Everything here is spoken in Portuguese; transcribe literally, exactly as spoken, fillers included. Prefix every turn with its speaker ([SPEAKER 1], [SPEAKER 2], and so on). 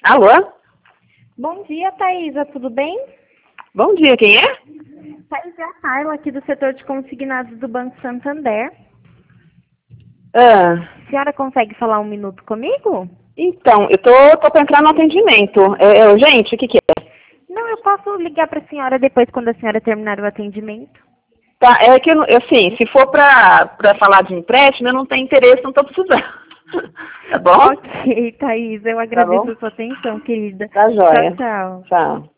[SPEAKER 1] Alô?
[SPEAKER 2] Bom dia, Thaisa, tudo bem?
[SPEAKER 1] Bom dia, quem é?
[SPEAKER 2] Thaisa é a Carla, aqui do setor de consignados do Banco Santander.
[SPEAKER 1] Ah,
[SPEAKER 2] A senhora consegue falar um minuto comigo?
[SPEAKER 1] então, eu tô, tô para entrar no atendimento. É, é urgente? O que que é?
[SPEAKER 2] Não, eu posso ligar para a senhora depois, quando a senhora terminar o atendimento.
[SPEAKER 1] Tá, é que, eu, não- assim, se for para falar de empréstimo, eu não tenho interesse, não tô precisando. Tá bom?
[SPEAKER 2] Ok, Thaisa, eu
[SPEAKER 1] Tá bom?
[SPEAKER 2] agradeço a sua atenção, querida.
[SPEAKER 1] Tá
[SPEAKER 2] Tchau,
[SPEAKER 1] joia.
[SPEAKER 2] tchau.
[SPEAKER 1] Tchau.